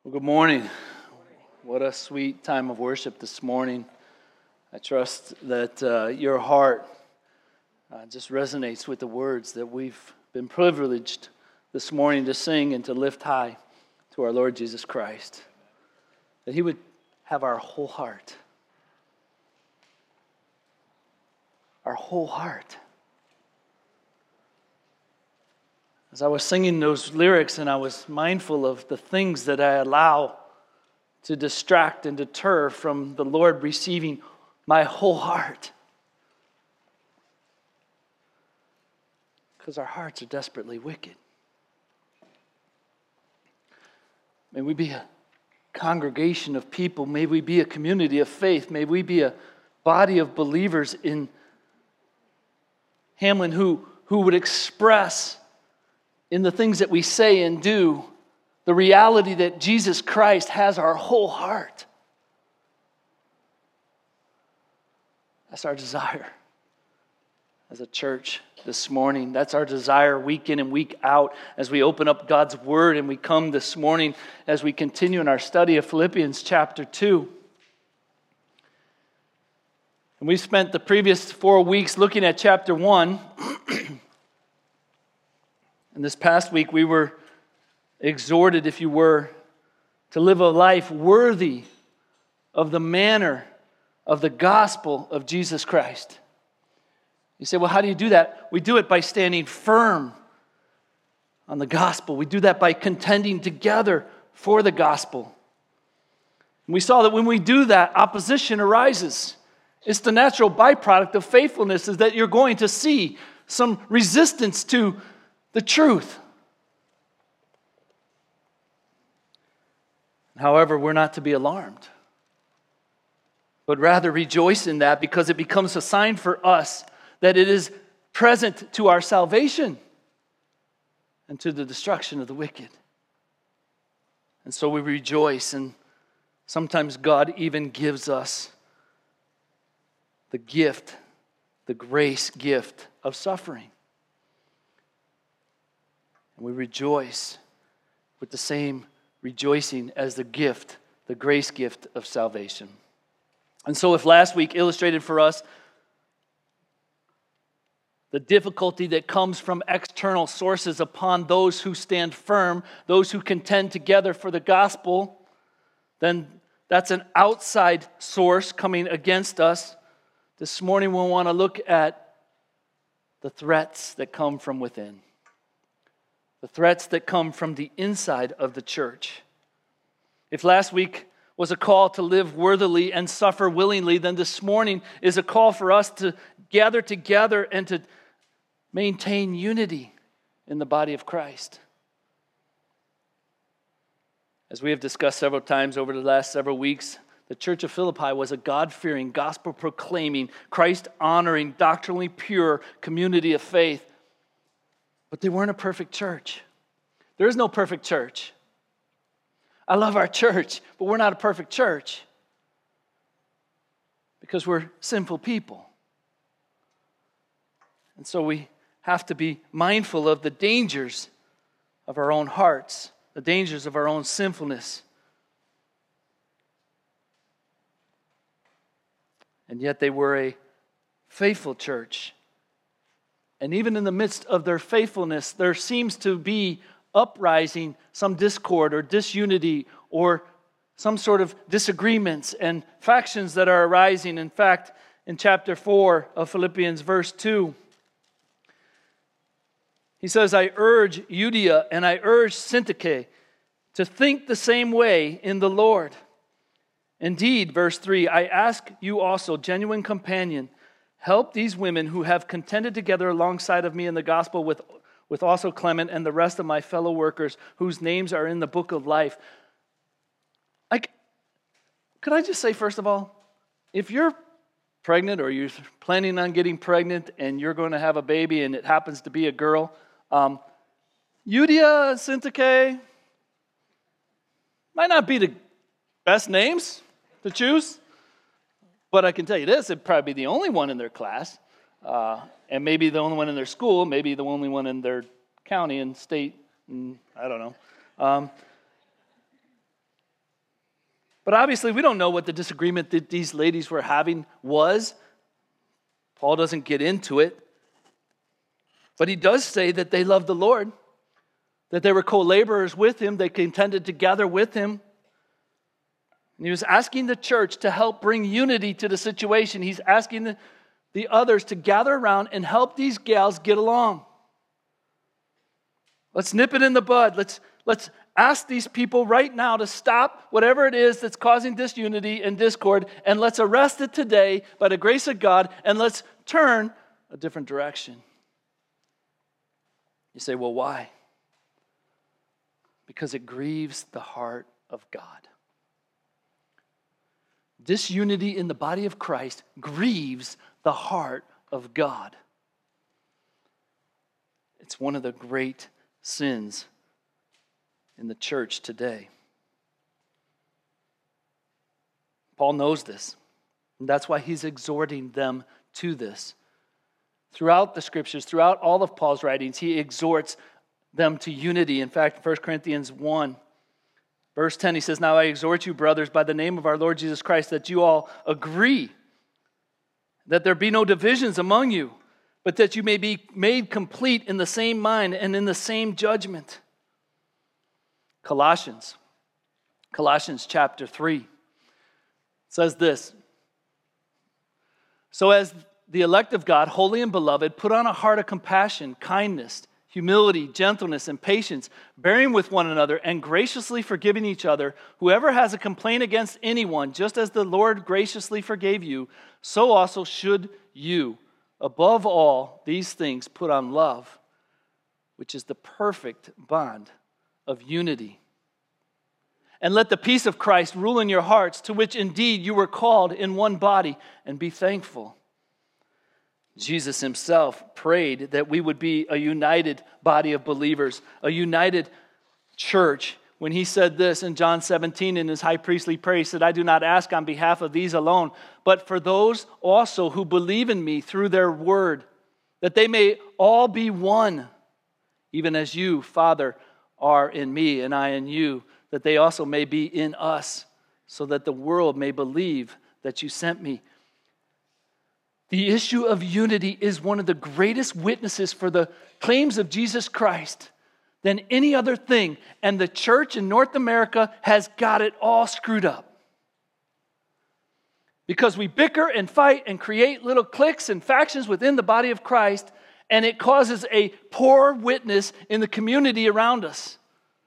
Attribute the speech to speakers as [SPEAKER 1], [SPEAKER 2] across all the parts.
[SPEAKER 1] Well, good morning. What a sweet time of worship this morning. I trust that your heart just resonates with the words that we've been privileged this morning to sing and to lift high to our Lord Jesus Christ. That He would have our whole heart. Our whole heart. As I was singing those lyrics and I was mindful of the things that I allow to distract and deter from the Lord receiving my whole heart. Because our hearts are desperately wicked. May we be a congregation of people. May we be a community of faith. May we be a body of believers in Hamlin who would express in the things that we say and do, the reality that Jesus Christ has our whole heart. That's our desire as a church this morning. That's our desire week in and week out as we open up God's Word and we come this morning as we continue in our study of Philippians chapter 2. And we spent the previous 4 weeks looking at chapter 1. And this past week, we were exhorted, if you were, to live a life worthy of the manner of the gospel of Jesus Christ. You say, well, how do you do that? We do it by standing firm on the gospel. We do that by contending together for the gospel. And we saw that when we do that, opposition arises. It's the natural byproduct of faithfulness is that you're going to see some resistance to the truth. However, we're not to be alarmed, but rather rejoice in that because it becomes a sign for us that it is present to our salvation and to the destruction of the wicked. And so we rejoice, and sometimes God even gives us the gift, the grace gift of suffering. And we rejoice with the same rejoicing as the gift, the grace gift of salvation. And so if last week illustrated for us the difficulty that comes from external sources upon those who stand firm, those who contend together for the gospel, then that's an outside source coming against us. This morning we'll want to look at the threats that come from within. The threats that come from the inside of the church. If last week was a call to live worthily and suffer willingly, then this morning is a call for us to gather together and to maintain unity in the body of Christ. As we have discussed several times over the last several weeks, the church of Philippi was a God-fearing, gospel-proclaiming, Christ-honoring, doctrinally pure community of faith. But they weren't a perfect church. There is no perfect church. I love our church, but we're not a perfect church because we're sinful people. And so we have to be mindful of the dangers of our own hearts, the dangers of our own sinfulness. And yet they were a faithful church. And even in the midst of their faithfulness, there seems to be uprising, some discord or disunity or some sort of disagreements and factions that are arising. In fact, in chapter 4 of Philippians, verse 2, he says, I urge Euodia and I urge Syntyche to think the same way in the Lord. Indeed, verse 3, I ask you also, genuine companion, help these women who have contended together alongside of me in the gospel with also Clement and the rest of my fellow workers whose names are in the book of life. Could I just say, first of all, if you're pregnant or you're planning on getting pregnant and you're going to have a baby and it happens to be a girl, Euodia, Syntyche might not be the best names to choose. But I can tell you this, it'd probably be the only one in their class, and maybe the only one in their school, maybe the only one in their county and state, I don't know. But obviously, we don't know what the disagreement that these ladies were having was. Paul doesn't get into it. But he does say that they loved the Lord, that they were co-laborers with him, they contended together with him. And he was asking the church to help bring unity to the situation. He's asking the others to gather around and help these gals get along. Let's nip it in the bud. Let's ask these people right now to stop whatever it is that's causing disunity and discord, and let's arrest it today by the grace of God, and let's turn a different direction. You say, well, why? Because it grieves the heart of God. Disunity in the body of Christ grieves the heart of God. It's one of the great sins in the church today. Paul knows this, and that's why he's exhorting them to this. Throughout the scriptures, throughout all of Paul's writings, he exhorts them to unity. In fact, 1 Corinthians 1, verse 10, he says, "Now I exhort you, brothers, by the name of our Lord Jesus Christ, that you all agree, that there be no divisions among you, but that you may be made complete in the same mind and in the same judgment." Colossians chapter 3 says this, "So as the elect of God, holy and beloved, put on a heart of compassion, kindness, humility, gentleness, and patience, bearing with one another and graciously forgiving each other. Whoever has a complaint against anyone, just as the Lord graciously forgave you, so also should you. Above all these things, put on love, which is the perfect bond of unity. And let the peace of Christ rule in your hearts, to which indeed you were called in one body, and be thankful." Jesus himself prayed that we would be a united body of believers, a united church. When he said this in John 17 in his high priestly prayer, he said, "I do not ask on behalf of these alone, but for those also who believe in me through their word, that they may all be one, even as you, Father, are in me and I in you, that they also may be in us, so that the world may believe that you sent me." The issue of unity is one of the greatest witnesses for the claims of Jesus Christ than any other thing. And the church in North America has got it all screwed up. Because we bicker and fight and create little cliques and factions within the body of Christ, and it causes a poor witness in the community around us.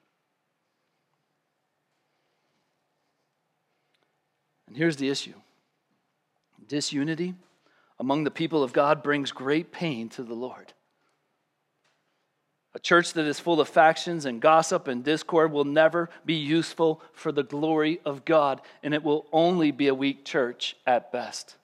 [SPEAKER 1] And here's the issue. Disunity among the people of God brings great pain to the Lord. A church that is full of factions and gossip and discord will never be useful for the glory of God, and it will only be a weak church at best.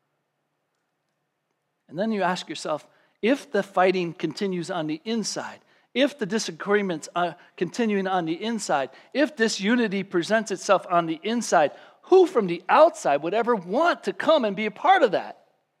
[SPEAKER 1] And then you ask yourself, if the fighting continues on the inside, if the disagreements are continuing on the inside, if disunity presents itself on the inside, who from the outside would ever want to come and be a part of that?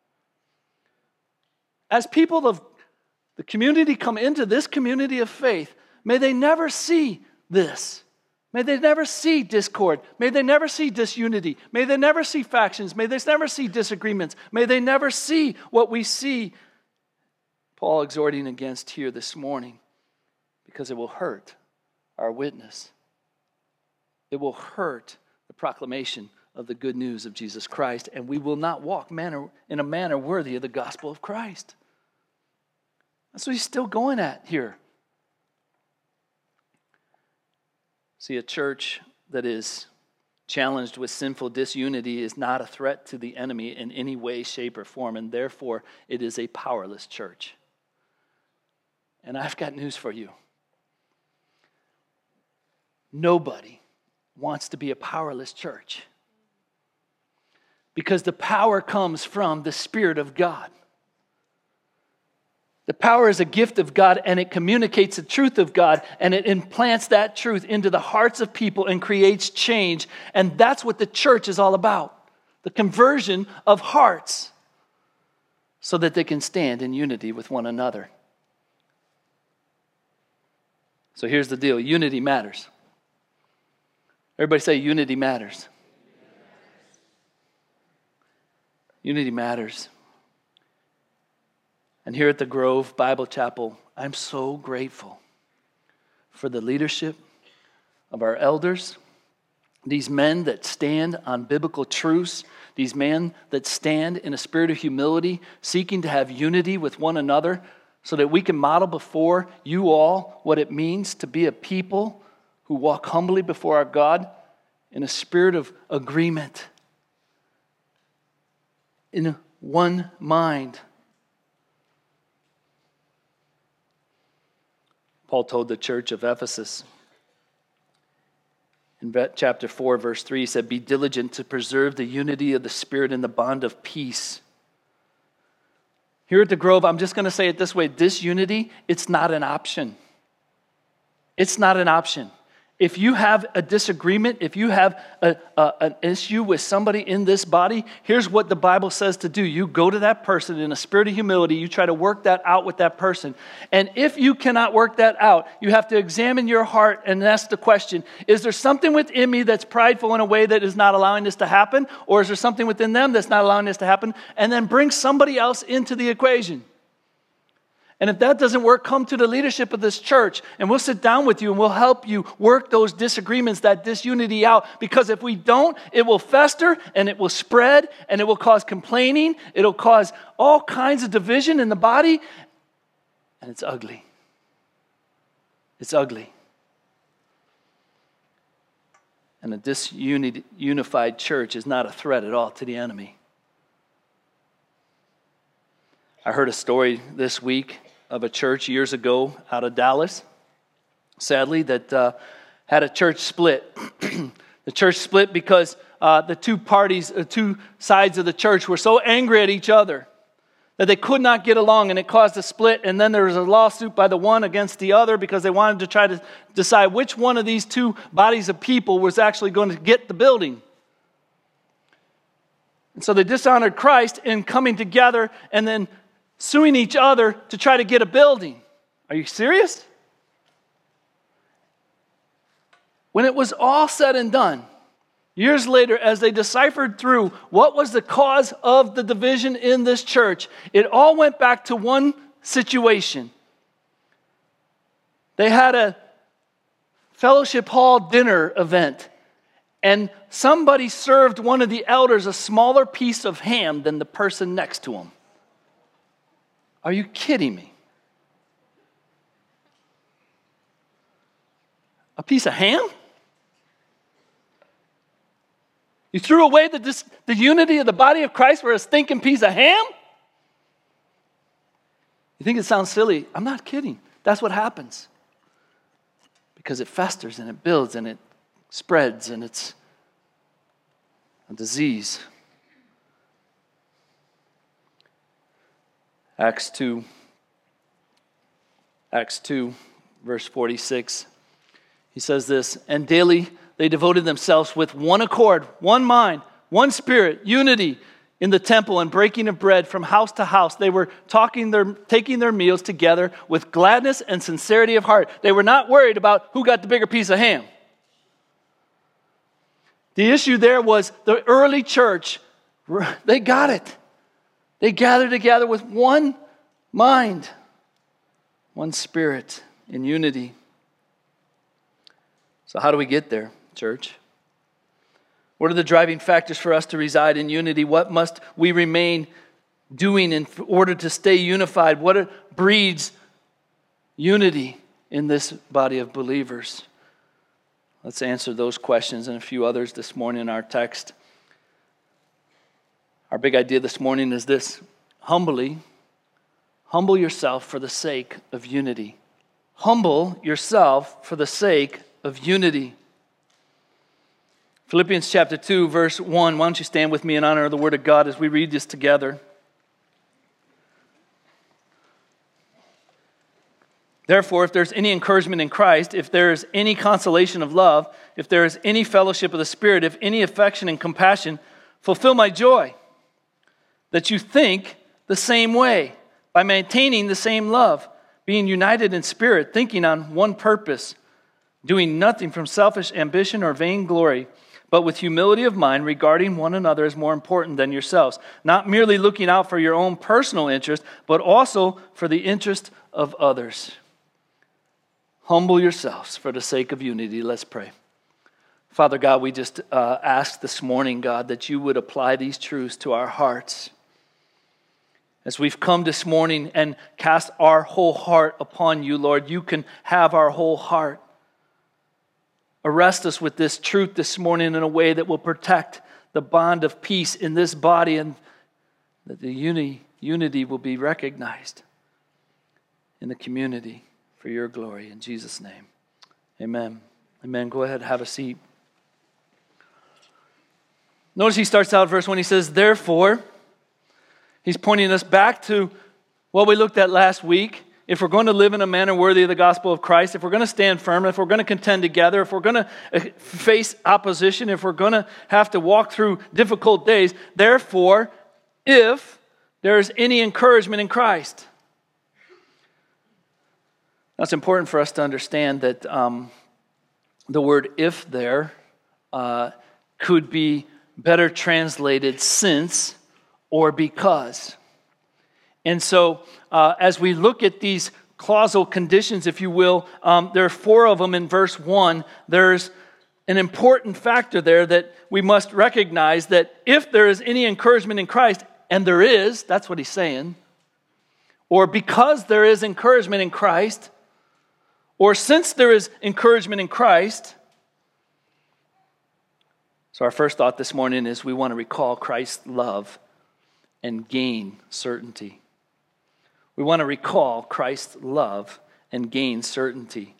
[SPEAKER 1] As people of the community come into this community of faith, may they never see this. May they never see discord. May they never see disunity. May they never see factions. May they never see disagreements. May they never see what we see Paul exhorting against here this morning, because it will hurt our witness. It will hurt the proclamation of the good news of Jesus Christ, and we will not walk in a manner worthy of the gospel of Christ. That's what he's still going at here. See, a church that is challenged with sinful disunity is not a threat to the enemy in any way, shape, or form, and therefore it is a powerless church. And I've got news for you. Nobody wants to be a powerless church, because the power comes from the Spirit of God. The power is a gift of God, and it communicates the truth of God, and it implants that truth into the hearts of people and creates change. And that's what the church is all about, the conversion of hearts, so that they can stand in unity with one another. So here's the deal. Unity matters. Everybody say unity matters. Unity matters. And here at the Grove Bible Chapel, I'm so grateful for the leadership of our elders, these men that stand on biblical truths, these men that stand in a spirit of humility, seeking to have unity with one another so that we can model before you all what it means to be a people who walk humbly before our God in a spirit of agreement, in one mind. Paul told the church of Ephesus in chapter 4, verse 3, he said, "Be diligent to preserve the unity of the Spirit in the bond of peace." Here at the Grove, I'm just going to say it this way. This unity, it's not an option. It's not an option. If you have a disagreement, if you have an issue with somebody in this body, here's what the Bible says to do. You go to that person in a spirit of humility. You try to work that out with that person. And if you cannot work that out, you have to examine your heart and ask the question, is there something within me that's prideful in a way that is not allowing this to happen? Or is there something within them that's not allowing this to happen? And then bring somebody else into the equation. And if that doesn't work, come to the leadership of this church and we'll sit down with you and we'll help you work those disagreements, that disunity out. Because if we don't, it will fester and it will spread and it will cause complaining. It'll cause all kinds of division in the body. And it's ugly. It's ugly. And a disunified church is not a threat at all to the enemy. I heard a story this week of a church years ago out of Dallas, sadly, that had a church split. The church split because the two sides of the church were so angry at each other that they could not get along, and it caused a split. And then there was a lawsuit by the one against the other because they wanted to try to decide which one of these two bodies of people was actually going to get the building. And so they dishonored Christ in coming together and then suing each other to try to get a building. Are you serious? When it was all said and done, years later, as they deciphered through what was the cause of the division in this church, it all went back to one situation. They had a fellowship hall dinner event, and somebody served one of the elders a smaller piece of ham than the person next to him. Are you kidding me? A piece of ham? You threw away the unity of the body of Christ for a stinking piece of ham? You think it sounds silly? I'm not kidding. That's what happens. Because it festers and it builds and it spreads and it's a disease. Acts 2, verse 46, he says this, "And daily they devoted themselves with one accord, one mind, one spirit, unity in the temple and breaking of bread from house to house. They were taking their meals together with gladness and sincerity of heart." They were not worried about who got the bigger piece of ham. The issue there was the early church, they got it. They gathered together with one mind, one spirit, in unity. So how do we get there, church? What are the driving factors for us to reside in unity? What must we remain doing in order to stay unified? What breeds unity in this body of believers? Let's answer those questions and a few others this morning in our text. Our big idea this morning is this: humble yourself for the sake of unity. Humble yourself for the sake of unity. Philippians chapter 2, verse 1. Why don't you stand with me in honor of the Word of God as we read this together. Therefore, if there's any encouragement in Christ, if there is any consolation of love, if there is any fellowship of the Spirit, if any affection and compassion, fulfill my joy, that you think the same way, by maintaining the same love, being united in spirit, thinking on one purpose, doing nothing from selfish ambition or vainglory, but with humility of mind, regarding one another as more important than yourselves, not merely looking out for your own personal interest, but also for the interest of others. Humble yourselves for the sake of unity. Let's pray. Father God, we just ask this morning, God, that you would apply these truths to our hearts. As we've come this morning and cast our whole heart upon you, Lord, you can have our whole heart. Arrest us with this truth this morning in a way that will protect the bond of peace in this body, and that the unity will be recognized in the community for your glory. In Jesus' name, amen. Amen. Go ahead, have a seat. Notice he starts out verse 1, he says, therefore. He's pointing us back to what we looked at last week. If we're going to live in a manner worthy of the gospel of Christ, if we're going to stand firm, if we're going to contend together, if we're going to face opposition, if we're going to have to walk through difficult days, therefore, if there is any encouragement in Christ. Now, it's important for us to understand that the word if there could be better translated since or because. And so, as we look at these clausal conditions, if you will, there are 4 of them in verse 1. There's an important factor there that we must recognize, that if there is any encouragement in Christ, and there is, that's what he's saying, or because there is encouragement in Christ, or since there is encouragement in Christ. So our first thought this morning is we want to recall Christ's love and gain certainty. We want to recall Christ's love and gain certainty.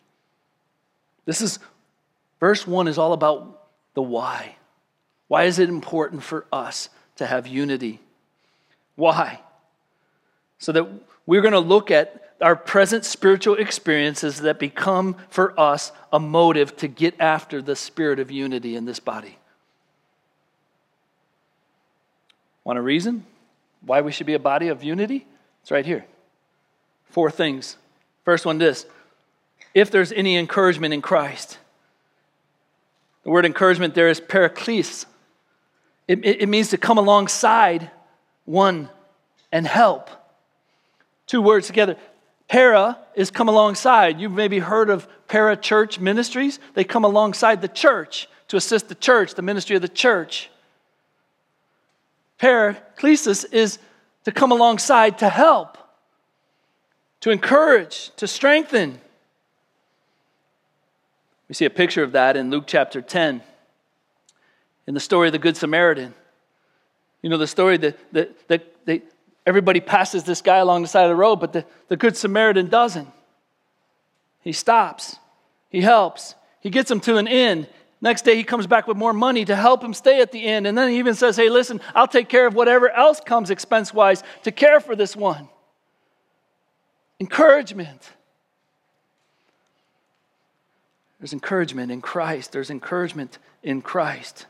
[SPEAKER 1] Verse 1 is all about the why. Why is it important for us to have unity? Why? So that we're going to look at our present spiritual experiences that become for us a motive to get after the spirit of unity in this body. Want a reason why we should be a body of unity? It's right here. 4 things. First one, this. If there's any encouragement in Christ. The word encouragement there is paraklesis. It means to come alongside one and help. 2 words together. Para is come alongside. You've maybe heard of para-church ministries. They come alongside the church to assist the church, the ministry of the church. Paraklesis is to come alongside to help, to encourage, to strengthen. We see a picture of that in Luke chapter 10, in the story of the Good Samaritan. You know the story that everybody passes this guy along the side of the road, but the Good Samaritan doesn't. He stops. He helps. He gets him to an inn. Next day he comes back with more money to help him stay at the inn. And then he even says, hey, listen, I'll take care of whatever else comes expense-wise to care for this one. Encouragement. There's encouragement in Christ. There's encouragement in Christ.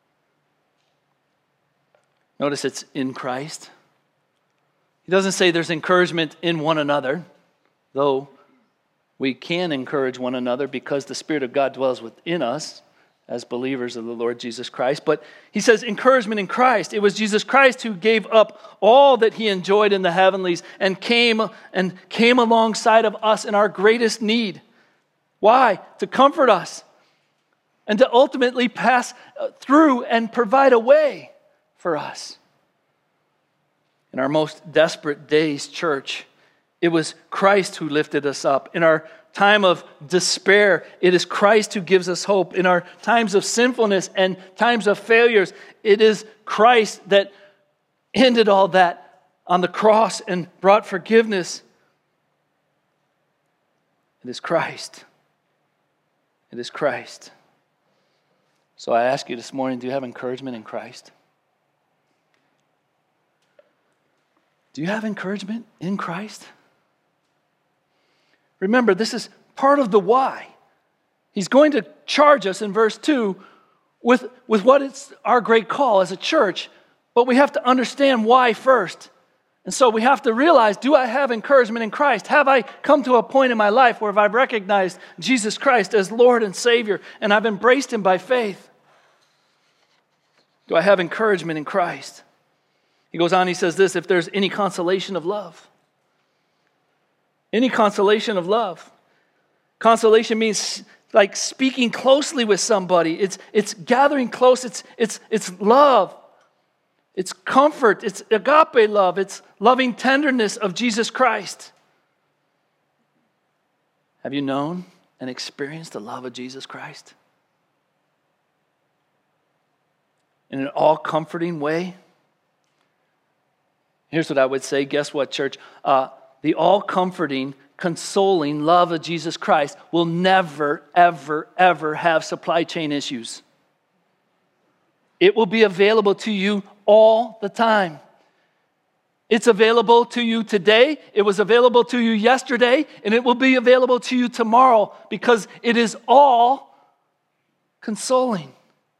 [SPEAKER 1] Notice it's in Christ. He doesn't say there's encouragement in one another, though we can encourage one another because the Spirit of God dwells within us as believers of the Lord Jesus Christ. But he says encouragement in Christ. It was Jesus Christ who gave up all that he enjoyed in the heavenlies and came alongside of us in our greatest need. Why? To comfort us and to ultimately pass through and provide a way for us. In our most desperate days, church, it was Christ who lifted us up. In our time of despair, it is Christ who gives us hope. In our times of sinfulness and times of failures, it is Christ that ended all that on the cross and brought forgiveness. It is Christ. It is Christ. So I ask you this morning, do you have encouragement in Christ? Do you have encouragement in Christ? Remember, this is part of the why. He's going to charge us in verse 2 with what is our great call as a church, but we have to understand why first. And so we have to realize, do I have encouragement in Christ? Have I come to a point in my life where I've recognized Jesus Christ as Lord and Savior, and I've embraced him by faith? Do I have encouragement in Christ? He goes on, he says this, if there's any consolation of love. Any consolation of love. Consolation means like speaking closely with somebody. It's gathering close. It's love. It's comfort. It's agape love. It's loving tenderness of Jesus Christ. Have you known and experienced the love of Jesus Christ? In an all-comforting way? Here's what I would say. Guess what, church? The all-comforting, consoling love of Jesus Christ will never, ever, ever have supply chain issues. It will be available to you all the time. It's available to you today, it was available to you yesterday, and it will be available to you tomorrow because it is all consoling.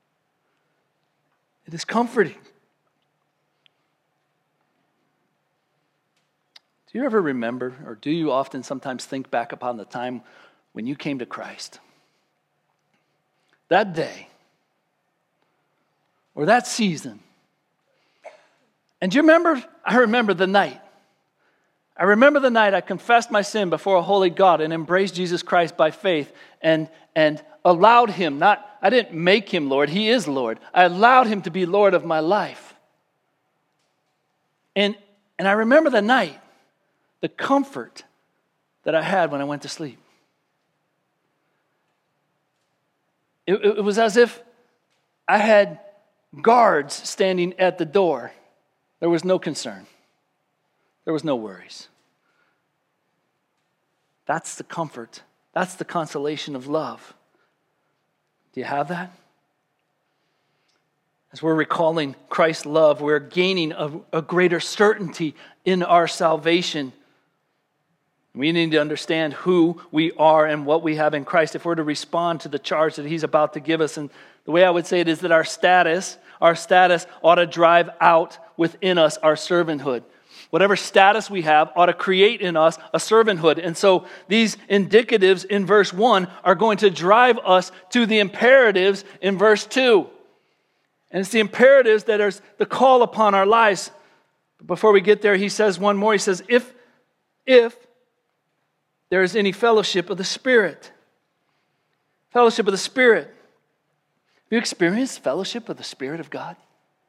[SPEAKER 1] It is comforting. Do you ever remember, or do you often sometimes think back upon the time when you came to Christ? That day, or that season. And do you remember? I remember the night. I remember the night I confessed my sin before a holy God and embraced Jesus Christ by faith and allowed him, I didn't make him Lord, he is Lord. I allowed him to be Lord of my life. And I remember the night, the comfort that I had when I went to sleep. It was as if I had guards standing at the door. There was no concern. There was no worries. That's the comfort. That's the consolation of love. Do you have that? As we're recalling Christ's love, we're gaining a greater certainty in our salvation. We need to understand who we are and what we have in Christ if we're to respond to the charge that he's about to give us. And the way I would say it is that our status ought to drive out within us our servanthood. Whatever status we have ought to create in us a servanthood. And so these indicatives in verse 1 are going to drive us to the imperatives in verse 2. And it's the imperatives that are the call upon our lives. Before we get there, he says one more. He says, if there is any fellowship of the Spirit. Fellowship of the Spirit. Have you experienced fellowship of the Spirit of God?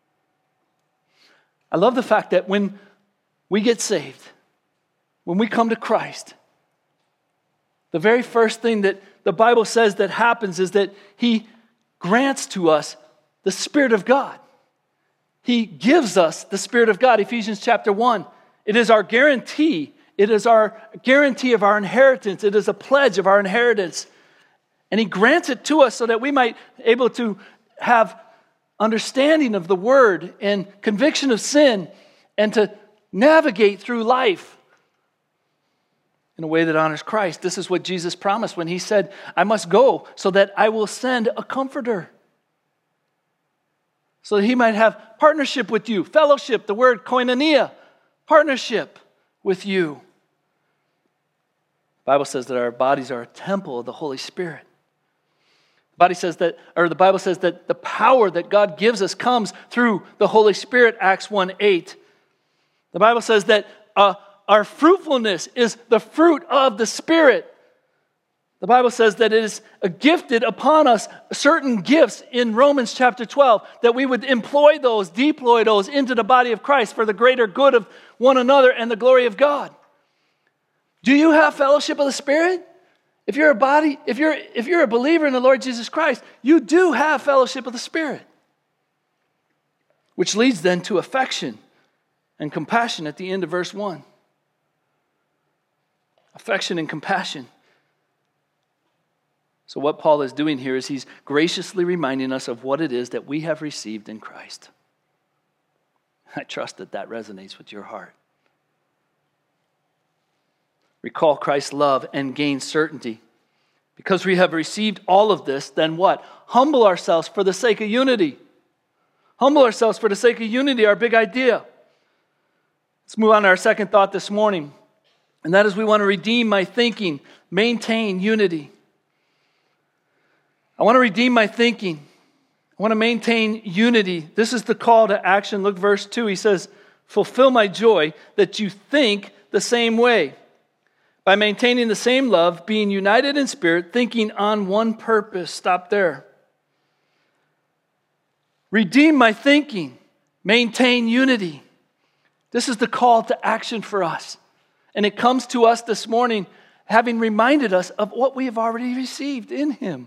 [SPEAKER 1] I love the fact that when we get saved, when we come to Christ, the very first thing that the Bible says that happens is that he grants to us the Spirit of God. He gives us the Spirit of God. Ephesians chapter 1. It is our guarantee. It is our guarantee of our inheritance. It is a pledge of our inheritance. And he grants it to us so that we might be able to have understanding of the word and conviction of sin and to navigate through life in a way that honors Christ. This is what Jesus promised when he said, I must go so that I will send a comforter. So that he might have partnership with you, fellowship, the word koinonia, partnership with you. The Bible says that our bodies are a temple of the Holy Spirit. The Bible says that the power that God gives us comes through the Holy Spirit, Acts 1:8. The Bible says that our fruitfulness is the fruit of the Spirit. The Bible says that it is gifted upon us certain gifts in Romans chapter 12, that we would deploy those into the body of Christ for the greater good of one another and the glory of God. Do you have fellowship of the Spirit? If you're a believer in the Lord Jesus Christ, you do have fellowship of the Spirit. Which leads then to affection and compassion at the end of verse 1. Affection and compassion. So what Paul is doing here is he's graciously reminding us of what it is that we have received in Christ. I trust that resonates with your heart. Recall Christ's love and gain certainty. Because we have received all of this, then what? Humble ourselves for the sake of unity. Humble ourselves for the sake of unity, our big idea. Let's move on to our second thought this morning. And that is we want to redeem my thinking, maintain unity. I want to redeem my thinking. I want to maintain unity. This is the call to action. Look, verse 2. He says, fulfill my joy that you think the same way. By maintaining the same love, being united in spirit, thinking on one purpose. Stop there. Redeem my thinking. Maintain unity. This is the call to action for us. And it comes to us this morning having reminded us of what we have already received in Him.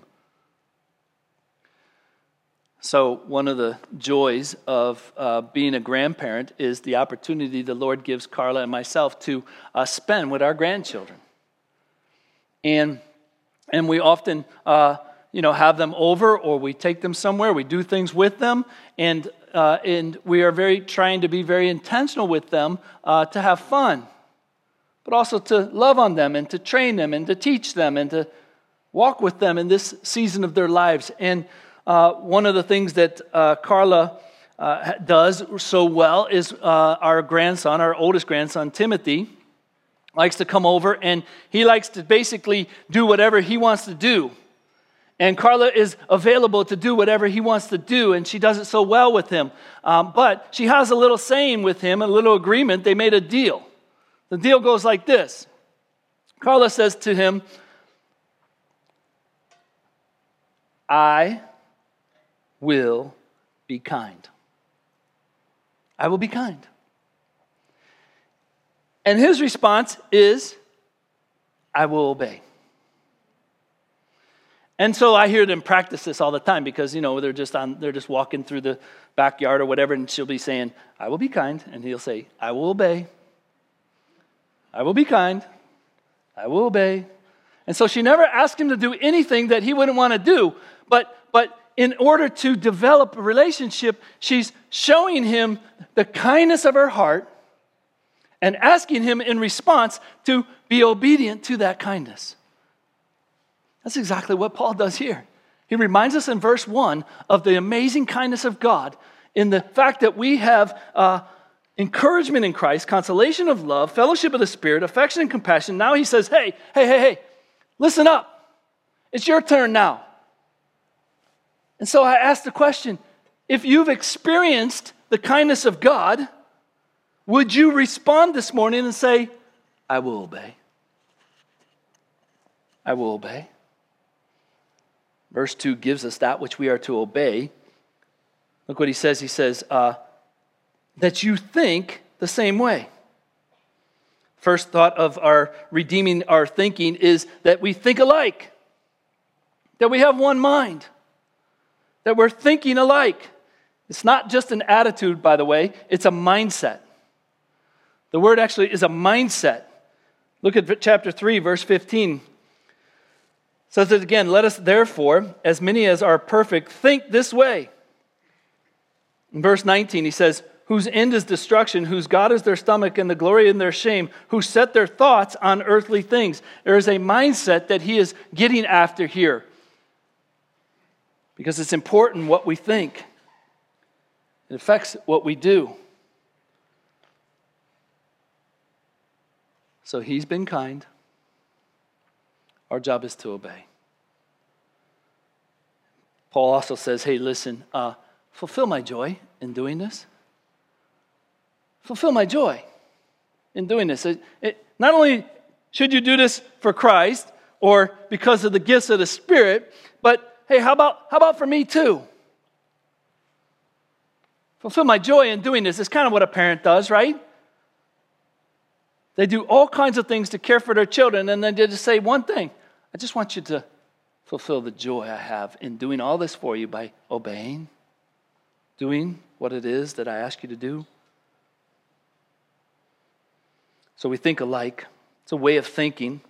[SPEAKER 1] So one of the joys of being a grandparent is the opportunity the Lord gives Carla and myself to spend with our grandchildren. And we often have them over, or we take them somewhere, we do things with them, and we are trying to be very intentional with them to have fun, but also to love on them and to train them and to teach them and to walk with them in this season of their lives. And one of the things that Carla does so well is our oldest grandson, Timothy, likes to come over, and he likes to basically do whatever he wants to do. And Carla is available to do whatever he wants to do, and she does it so well with him. But she has a little saying with him, a little agreement. They made a deal. The deal goes like this. Carla says to him, I will be kind. I will be kind. And his response is, I will obey. And so I hear them practice this all the time because, they're just walking through the backyard or whatever, and she'll be saying, I will be kind. And he'll say, I will obey. I will be kind. I will obey. And so she never asked him to do anything that he wouldn't want to do. But in order to develop a relationship, she's showing him the kindness of her heart and asking him in response to be obedient to that kindness. That's exactly what Paul does here. He reminds us in verse 1 of the amazing kindness of God in the fact that we have encouragement in Christ, consolation of love, fellowship of the Spirit, affection and compassion. Now he says, hey, listen up. It's your turn now. And so I ask the question, if you've experienced the kindness of God, would you respond this morning and say, I will obey? I will obey. Verse 2 gives us that which we are to obey. Look what he says. He says, that you think the same way. First thought of our redeeming our thinking is that we think alike, that we have one mind, that we're thinking alike. It's not just an attitude, by the way, it's a mindset. The word actually is a mindset. Look at chapter 3, verse 15. It says it again, let us therefore, as many as are perfect, think this way. In verse 19, he says, whose end is destruction, whose God is their stomach and the glory in their shame, who set their thoughts on earthly things. There is a mindset that he is getting after here. Because it's important what we think. It affects what we do. So he's been kind. Our job is to obey. Paul also says, hey, listen, fulfill my joy in doing this. Fulfill my joy in doing this. Not only should you do this for Christ or because of the gifts of the Spirit, but hey, how about for me too? Fulfill my joy in doing this. It's kind of what a parent does, right? They do all kinds of things to care for their children, and then they just say one thing. I just want you to fulfill the joy I have in doing all this for you by obeying, doing what it is that I ask you to do. So we think alike. It's a way of thinking.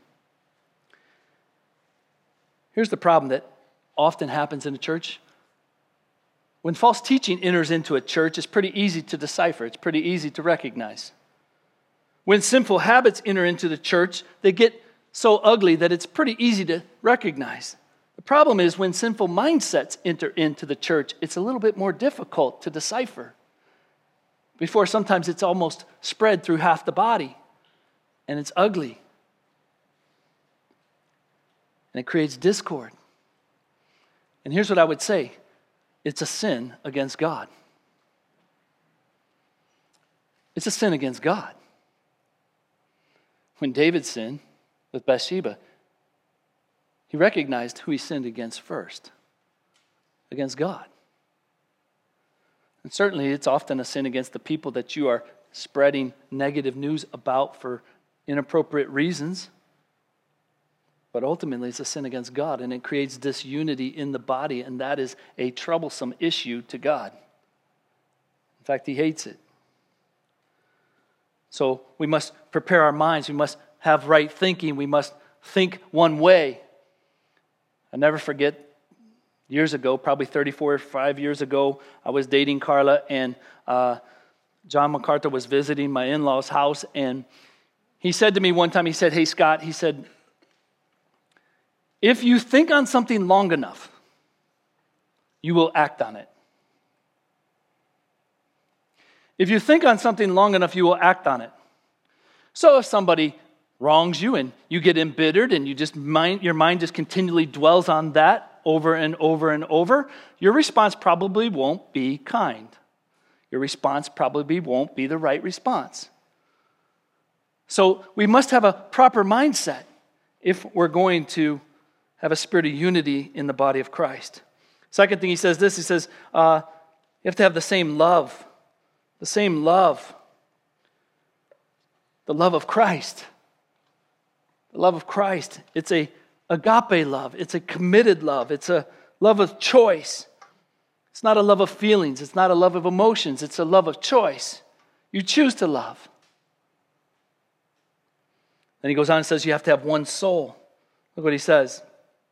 [SPEAKER 1] Here's the problem that often happens in a church. When false teaching enters into a church, it's pretty easy to decipher. It's pretty easy to recognize. When sinful habits enter into the church, they get so ugly that it's pretty easy to recognize. The problem is when sinful mindsets enter into the church, it's a little bit more difficult to decipher. Before sometimes it's almost spread through half the body, and it's ugly. And it creates discord. And here's what I would say. it's a sin against God. It's a sin against God. When David sinned with Bathsheba, he recognized who he sinned against first, against God. And certainly it's often a sin against the people that you are spreading negative news about for inappropriate reasons. But ultimately it's a sin against God, and it creates disunity in the body, and that is a troublesome issue to God. In fact, he hates it. So we must prepare our minds. We must have right thinking. We must think one way. I'll never forget, years ago, probably 34 or 5 years ago, I was dating Carla, and John MacArthur was visiting my in-laws' house, and he said to me one time, he said, "Hey, Scott," he said, "if you think on something long enough, you will act on it. If you think on something long enough, you will act on it." So if somebody wrongs you and you get embittered and your mind just continually dwells on that over and over and over, your response probably won't be kind. Your response probably won't be the right response. So we must have a proper mindset if we're going to have a spirit of unity in the body of Christ. Second thing he says, you have to have the same love. The same love. The love of Christ. The love of Christ. It's a agape love. It's a committed love. It's a love of choice. It's not a love of feelings. It's not a love of emotions. It's a love of choice. You choose to love. Then he goes on and says you have to have one soul. Look what he says.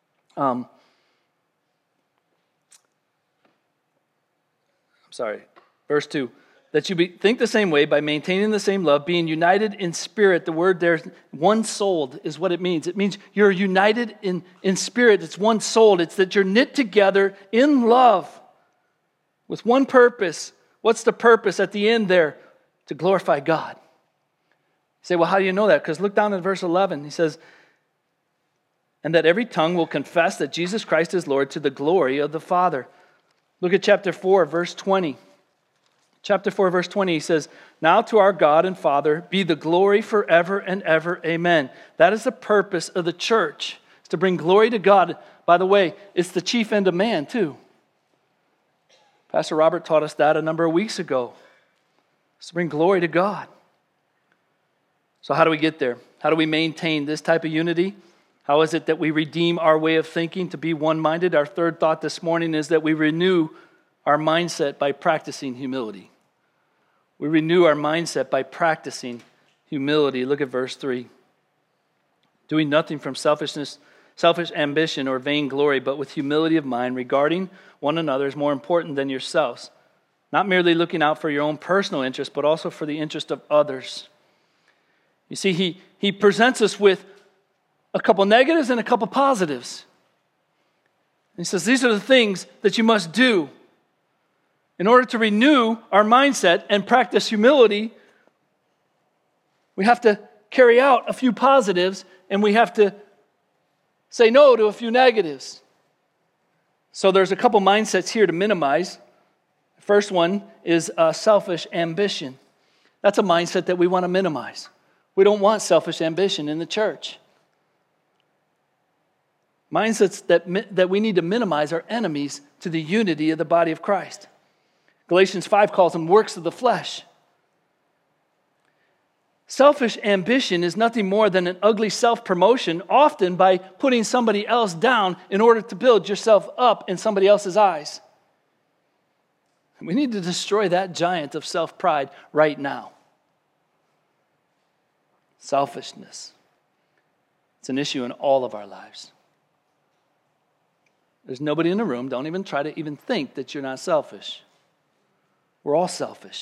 [SPEAKER 1] Verse 2. That you think the same way by maintaining the same love, being united in spirit. The word there, one-souled, is what it means. It means you're united in spirit. It's one-souled. It's that you're knit together in love with one purpose. What's the purpose at the end there? To glorify God. You say, well, how do you know that? Because look down at verse 11. He says, and that every tongue will confess that Jesus Christ is Lord to the glory of the Father. Look at chapter 4, verse 20. Chapter 4, verse 20, he says, now to our God and Father be the glory forever and ever. Amen. That is the purpose of the church. It's to bring glory to God. By the way, it's the chief end of man too. Pastor Robert taught us that a number of weeks ago. It's to bring glory to God. So how do we get there? How do we maintain this type of unity? How is it that we redeem our way of thinking to be one-minded? Our third thought this morning is that we renew our mindset by practicing humility. We renew our mindset by practicing humility. Look at verse 3. Doing nothing from selfish ambition or vainglory, but with humility of mind, regarding one another as more important than yourselves. Not merely looking out for your own personal interest, but also for the interest of others. You see, he presents us with a couple negatives and a couple positives. He says, these are the things that you must do. In order to renew our mindset and practice humility, we have to carry out a few positives and we have to say no to a few negatives. So there's a couple mindsets here to minimize. The first one is selfish ambition. That's a mindset that we want to minimize. We don't want selfish ambition in the church. Mindsets that we need to minimize are enemies to the unity of the body of Christ. Galatians 5 calls them works of the flesh. Selfish ambition is nothing more than an ugly self-promotion, often by putting somebody else down in order to build yourself up in somebody else's eyes. We need to destroy that giant of self-pride right now. Selfishness. It's an issue in all of our lives. There's nobody in the room, don't even try to even think that you're not selfish. We're all selfish.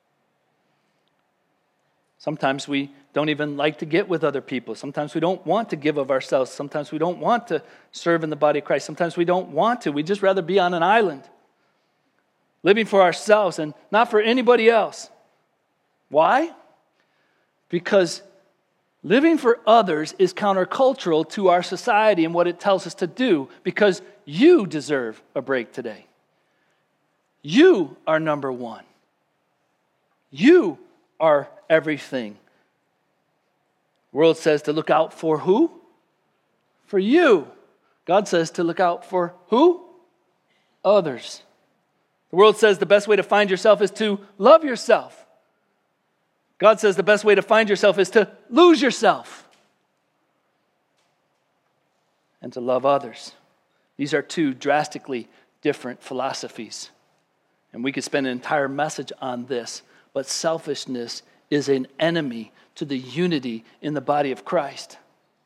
[SPEAKER 1] Sometimes we don't even like to get with other people. Sometimes we don't want to give of ourselves. Sometimes we don't want to serve in the body of Christ. Sometimes we don't want to. We'd just rather be on an island, living for ourselves and not for anybody else. Why? Because living for others is countercultural to our society and what it tells us to do, because you deserve a break today. You are number one. You are everything. The world says to look out for who? For you. God says to look out for who? Others. The world says the best way to find yourself is to love yourself. God says the best way to find yourself is to lose yourself and to love others. These are two drastically different philosophies. And we could spend an entire message on this, but selfishness is an enemy to the unity in the body of Christ.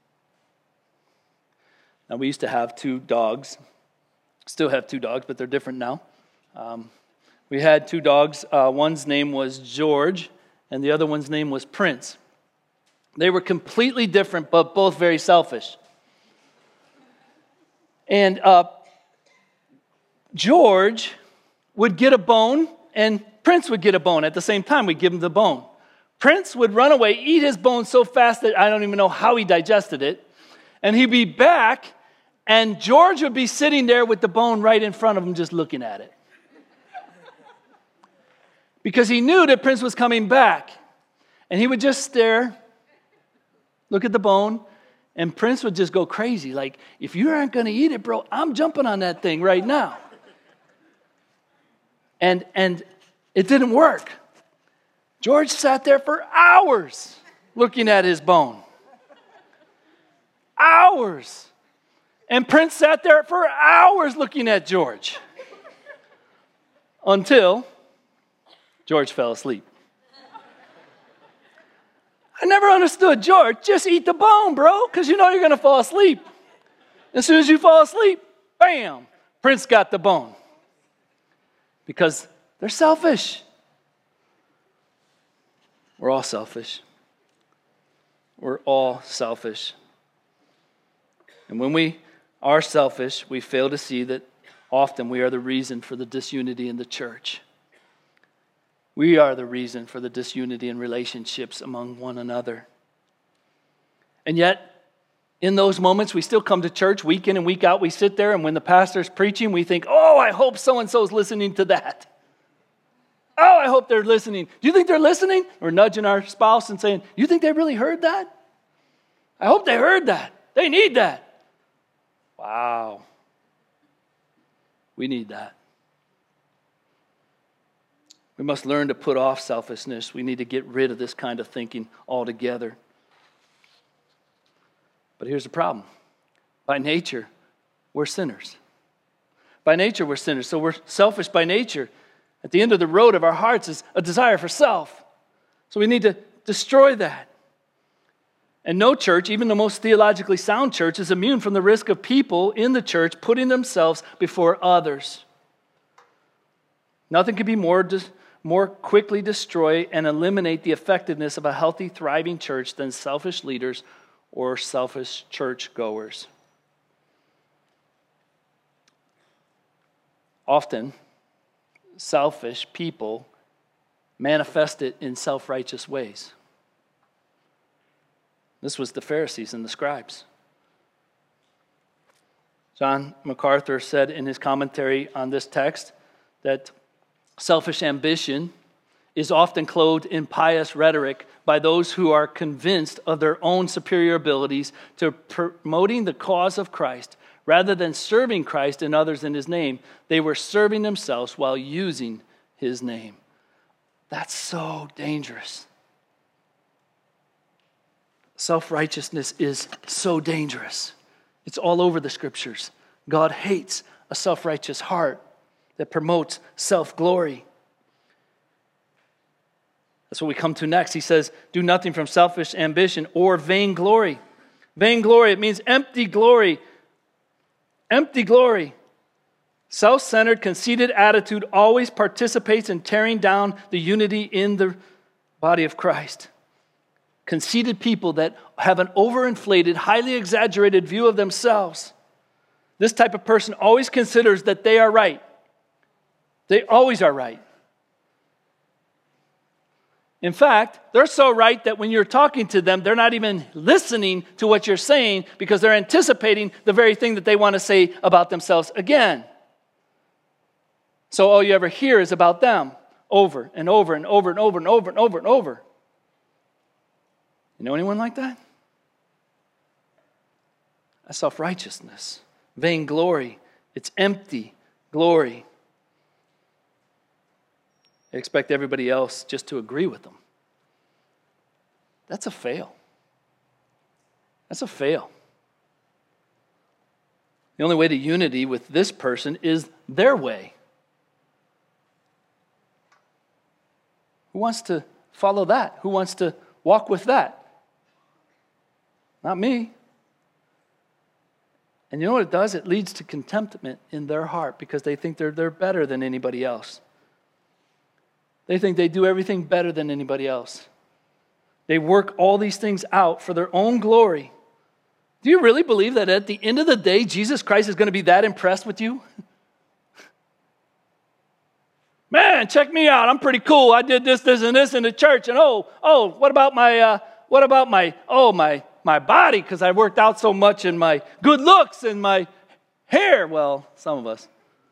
[SPEAKER 1] Now, we used to have 2 dogs. Still have 2 dogs, but they're different now. We had 2 dogs. One's name was George, and the other one's name was Prince. They were completely different, but both very selfish. And George would get a bone, and Prince would get a bone at the same time. We'd give him the bone. Prince would run away, eat his bone so fast that I don't even know how he digested it. And he'd be back, and George would be sitting there with the bone right in front of him, just looking at it. Because he knew that Prince was coming back. And he would just stare, look at the bone, and Prince would just go crazy. Like, if you aren't going to eat it, bro, I'm jumping on that thing right now. And it didn't work. George sat there for hours looking at his bone. Hours. And Prince sat there for hours looking at George. Until George fell asleep. I never understood, George, just eat the bone, bro, because you know you're going to fall asleep. As soon as you fall asleep, bam, Prince got the bone. Because they're selfish. We're all selfish. We're all selfish. And when we are selfish, we fail to see that often we are the reason for the disunity in the church. We are the reason for the disunity in relationships among one another. And yet, in those moments, we still come to church week in and week out. We sit there, and when the pastor's preaching, we think, oh, I hope so-and-so's listening to that. Oh, I hope they're listening. Do you think they're listening? We're nudging our spouse and saying, you think they really heard that? I hope they heard that. They need that. Wow. We need that. We must learn to put off selfishness. We need to get rid of this kind of thinking altogether. But here's the problem. By nature, we're sinners. By nature, we're sinners. So we're selfish by nature. At the end of the road of our hearts is a desire for self. So we need to destroy that. And no church, even the most theologically sound church, is immune from the risk of people in the church putting themselves before others. Nothing could be more quickly destroy and eliminate the effectiveness of a healthy, thriving church than selfish leaders or selfish churchgoers. Often, selfish people manifest it in self-righteous ways. This was the Pharisees and the scribes. John MacArthur said in his commentary on this text that selfish ambition is often clothed in pious rhetoric by those who are convinced of their own superior abilities to promoting the cause of Christ. Rather than serving Christ and others in his name, they were serving themselves while using his name. That's so dangerous. Self-righteousness is so dangerous. It's all over the scriptures. God hates a self-righteous heart that promotes self-glory. That's what we come to next. He says, do nothing from selfish ambition or vainglory. Vainglory, it means empty glory. Empty glory. Self-centered, conceited attitude always participates in tearing down the unity in the body of Christ. Conceited people that have an overinflated, highly exaggerated view of themselves. This type of person always considers that they are right. They always are right. In fact, they're so right that when you're talking to them, they're not even listening to what you're saying because they're anticipating the very thing that they want to say about themselves again. So all you ever hear is about them over and over and over and over and over and over and over. You know anyone like that? That's self-righteousness, vainglory. It's empty glory. They expect everybody else just to agree with them. That's a fail. That's a fail. The only way to unity with this person is their way. Who wants to follow that? Who wants to walk with that? Not me. And you know what it does? It leads to contentment in their heart because they think they're better than anybody else. They think they do everything better than anybody else. They work all these things out for their own glory. Do you really believe that at the end of the day, Jesus Christ is going to be that impressed with you? Man, check me out. I'm pretty cool. I did this, and this in the church. And what about my body? Because I worked out so much, and my good looks and my hair. Well, some of us.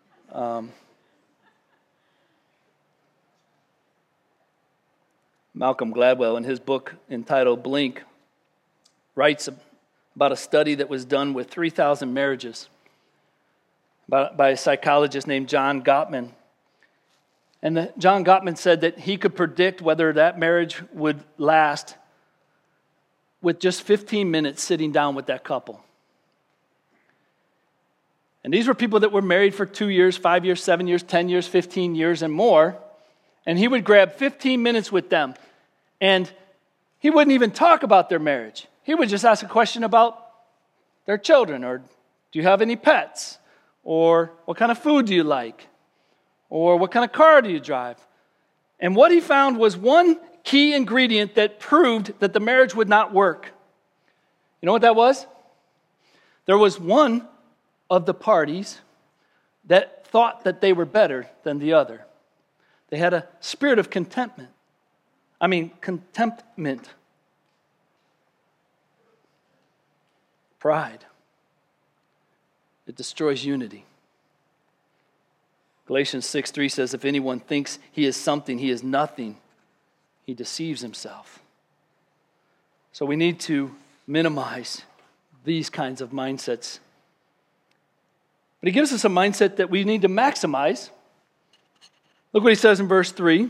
[SPEAKER 1] Malcolm Gladwell, in his book entitled Blink, writes about a study that was done with 3,000 marriages by a psychologist named John Gottman. And John Gottman said that he could predict whether that marriage would last with just 15 minutes sitting down with that couple. And these were people that were married for 2 years, 5 years, 7 years, 10 years, 15 years, and more. And he would grab 15 minutes with them. And he wouldn't even talk about their marriage. He would just ask a question about their children, or do you have any pets? Or what kind of food do you like? Or what kind of car do you drive? And what he found was one key ingredient that proved that the marriage would not work. You know what that was? There was one of the parties that thought that they were better than the other. They had a spirit of contentment. Pride. It destroys unity. Galatians 6:3 says, if anyone thinks he is something, he is nothing. He deceives himself. So we need to minimize these kinds of mindsets. But he gives us a mindset that we need to maximize. Look what he says in verse 3.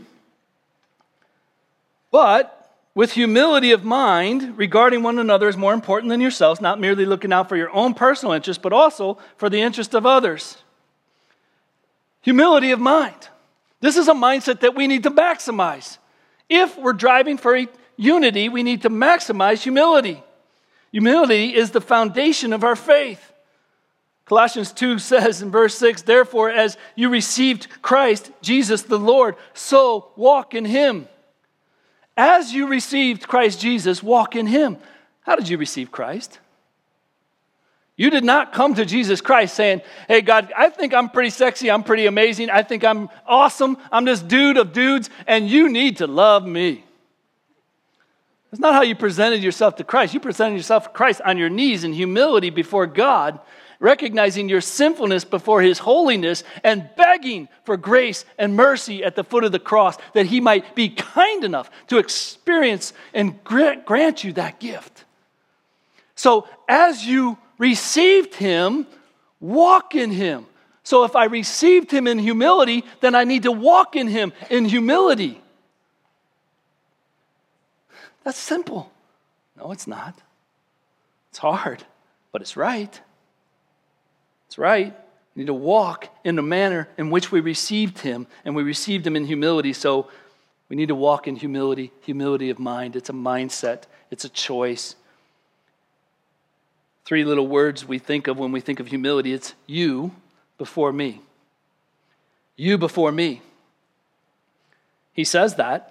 [SPEAKER 1] But with humility of mind, regarding one another is more important than yourselves, not merely looking out for your own personal interest, but also for the interest of others. Humility of mind. This is a mindset that we need to maximize. If we're driving for unity, we need to maximize humility. Humility is the foundation of our faith. Colossians 2 says in verse 6, therefore, as you received Christ, Jesus the Lord, so walk in him. As you received Christ Jesus, walk in him. How did you receive Christ? You did not come to Jesus Christ saying, hey, God, I think I'm pretty sexy. I'm pretty amazing. I think I'm awesome. I'm this dude of dudes, and you need to love me. That's not how you presented yourself to Christ. You presented yourself to Christ on your knees in humility before God, recognizing your sinfulness before his holiness and begging for grace and mercy at the foot of the cross that he might be kind enough to experience and grant you that gift. So as you received him, walk in him. So if I received him in humility, then I need to walk in him in humility. That's simple. No, it's not. It's hard, but it's right. It's right. We need to walk in the manner in which we received him, and we received him in humility. So we need to walk in humility, humility of mind. It's a mindset. It's a choice. 3 little words we think of when we think of humility. It's you before me. You before me. He says that.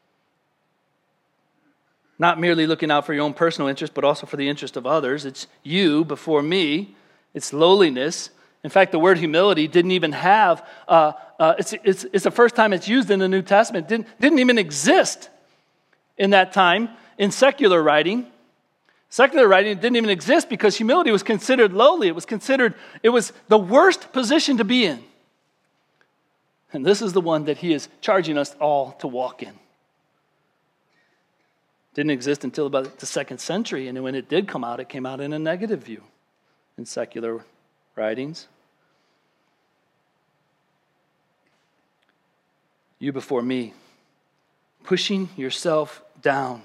[SPEAKER 1] Not merely looking out for your own personal interest, but also for the interest of others. It's you before me. It's lowliness. In fact, the word humility didn't even have, it's the first time it's used in the New Testament. Didn't even exist in that time in secular writing. Secular writing didn't even exist because humility was considered lowly. It was the worst position to be in. And this is the one that he is charging us all to walk in. Didn't exist until about the 2nd century, and when it did come out, it came out in a negative view in secular writings. You before me, pushing yourself down.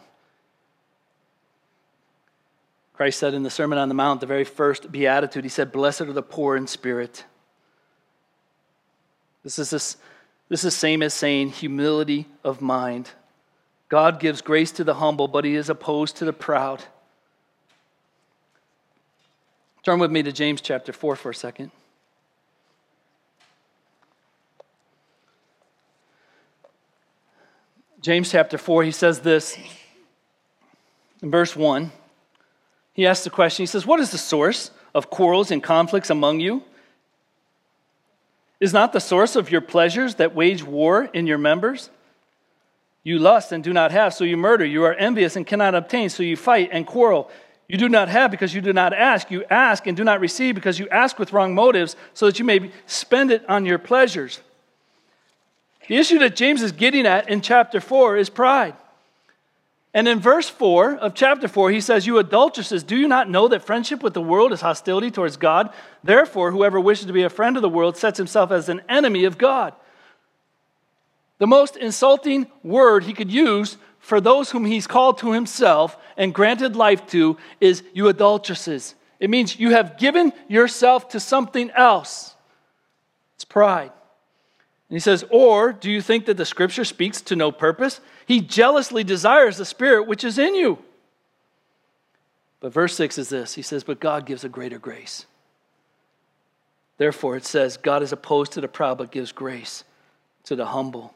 [SPEAKER 1] Christ said in the Sermon on the Mount, the very first beatitude, he said, "Blessed are the poor in spirit." This is same as saying humility of mind. God gives grace to the humble, but he is opposed to the proud. Turn with me to James chapter 4 for a second. James chapter 4, he says this in verse 1. He asks the question, he says, "What is the source of quarrels and conflicts among you? Is not the source of your pleasures that wage war in your members? You lust and do not have, so you murder. You are envious and cannot obtain, so you fight and quarrel. You do not have because you do not ask. You ask and do not receive because you ask with wrong motives, so that you may spend it on your pleasures." The issue that James is getting at in chapter 4 is pride. And in verse 4 of chapter 4, he says, "You adulteresses, do you not know that friendship with the world is hostility towards God? Therefore, whoever wishes to be a friend of the world sets himself as an enemy of God." The most insulting word he could use for those whom he's called to himself and granted life to is "you adulteresses." It means you have given yourself to something else. It's pride. And he says, "Or do you think that the scripture speaks to no purpose? He jealously desires the spirit which is in you." But verse 6 is this. He says, "But God gives a greater grace." Therefore, it says, God is opposed to the proud, but gives grace to the humble.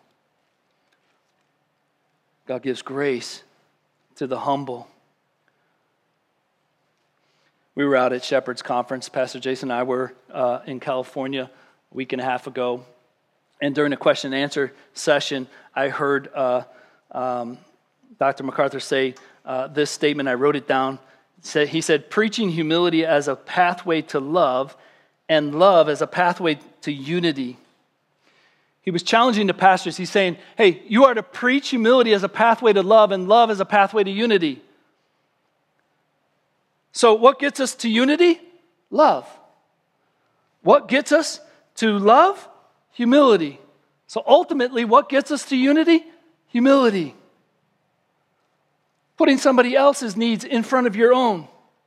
[SPEAKER 1] God gives grace to the humble. We were out at Shepherd's Conference. Pastor Jason and I were in California a week and a half ago. And during the question and answer session, I heard Dr. MacArthur say this statement. I wrote it down. He said, "Preaching humility as a pathway to love and love as a pathway to unity." He was challenging the pastors. He's saying, hey, you are to preach humility as a pathway to love and love as a pathway to unity. So what gets us to unity? Love. What gets us to love? Humility. So ultimately, what gets us to unity? Humility. Putting somebody else's needs in front of your own.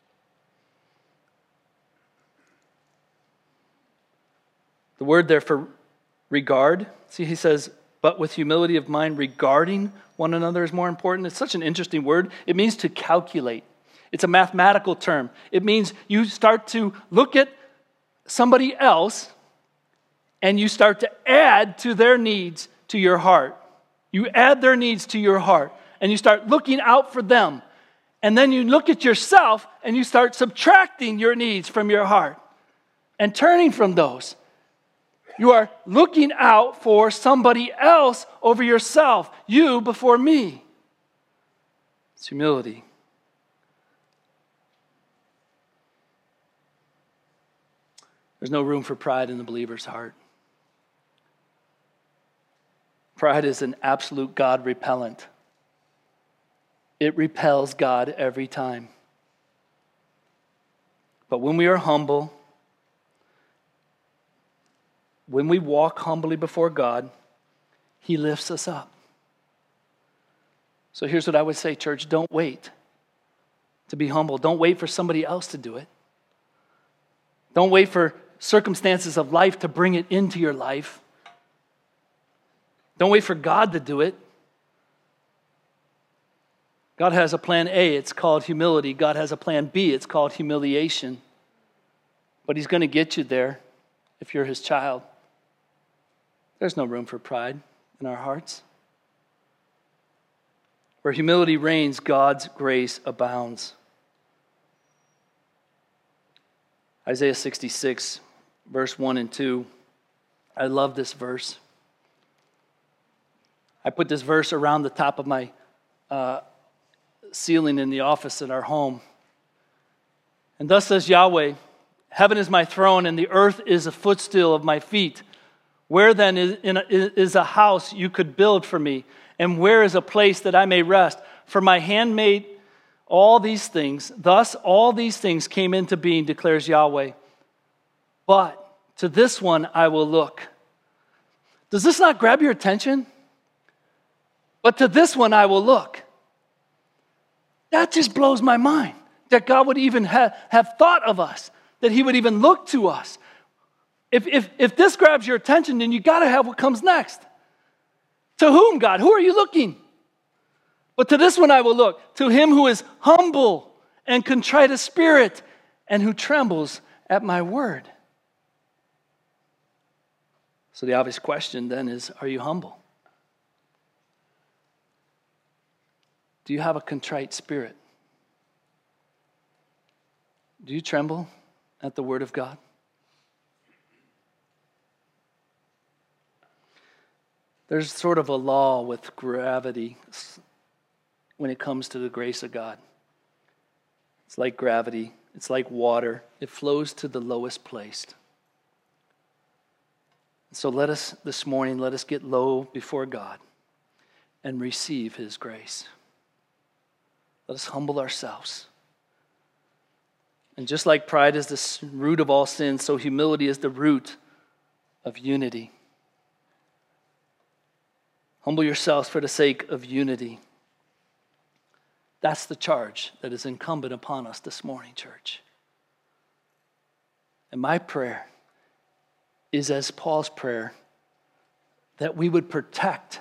[SPEAKER 1] The word there for regard, see, he says, "But with humility of mind, regarding one another is more important." It's such an interesting word. It means to calculate. It's a mathematical term. It means you start to look at somebody else and you start to add to their needs to your heart. You add their needs to your heart and you start looking out for them. And then you look at yourself and you start subtracting your needs from your heart and turning from those. You are looking out for somebody else over yourself. You before me. It's humility. There's no room for pride in the believer's heart. Pride is an absolute God repellent. It repels God every time. But when we are humble, when we walk humbly before God, He lifts us up. So here's what I would say, church. Don't wait to be humble. Don't wait for somebody else to do it. Don't wait for circumstances of life to bring it into your life. Don't wait for God to do it. God has a plan A, it's called humility. God has a plan B, it's called humiliation. But He's going to get you there if you're His child. There's no room for pride in our hearts. Where humility reigns, God's grace abounds. Isaiah 66, verse 1 and 2. I love this verse. I put this verse around the top of my ceiling in the office at our home. And thus says Yahweh, "Heaven is my throne, and the earth is a footstool of my feet. Where then is a house you could build for me? And where is a place that I may rest? For my hand made all these things. Thus all these things came into being, declares Yahweh. But to this one I will look. Does this not grab your attention? But to this one I will look. That just blows my mind, that God would even have thought of us, that he would even look to us. If this grabs your attention, then you got to have what comes next. To whom, God? Who are you looking? But to this one I will look, to him who is humble and contrite of spirit and who trembles at my word. So the obvious question then is, are you humble? Do you have a contrite spirit? Do you tremble at the word of God? There's sort of a law with gravity when it comes to the grace of God. It's like gravity. It's like water. It flows to the lowest place. So this morning, let us get low before God and receive his grace. Let us humble ourselves. And just like pride is the root of all sin, so humility is the root of unity. Humble yourselves for the sake of unity. That's the charge that is incumbent upon us this morning, church. And my prayer is as Paul's prayer, that we would protect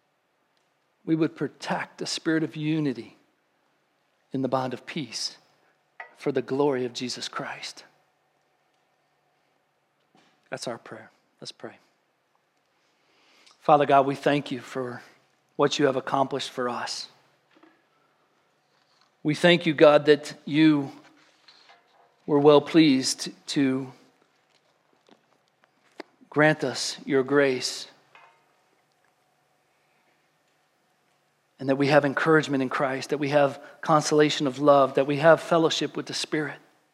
[SPEAKER 1] the spirit of unity in the bond of peace for the glory of Jesus Christ. That's our prayer. Let's pray. Father God, we thank you for what you have accomplished for us. We thank you, God, that you were well pleased to grant us your grace, and that we have encouragement in Christ, that we have consolation of love, that we have fellowship with the Spirit,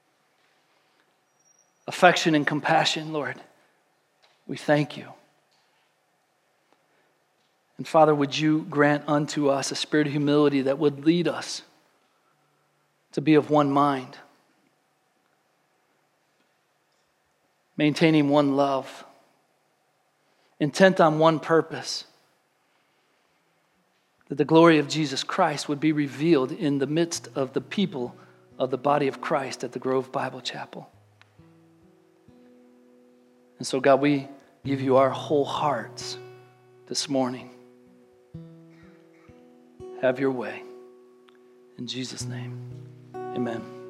[SPEAKER 1] affection and compassion, Lord. We thank you. And Father, would you grant unto us a spirit of humility that would lead us to be of one mind, maintaining one love, intent on one purpose, that the glory of Jesus Christ would be revealed in the midst of the people of the body of Christ at the Grove Bible Chapel. And so, God, we give you our whole hearts this morning. Have your way. In Jesus' name, amen.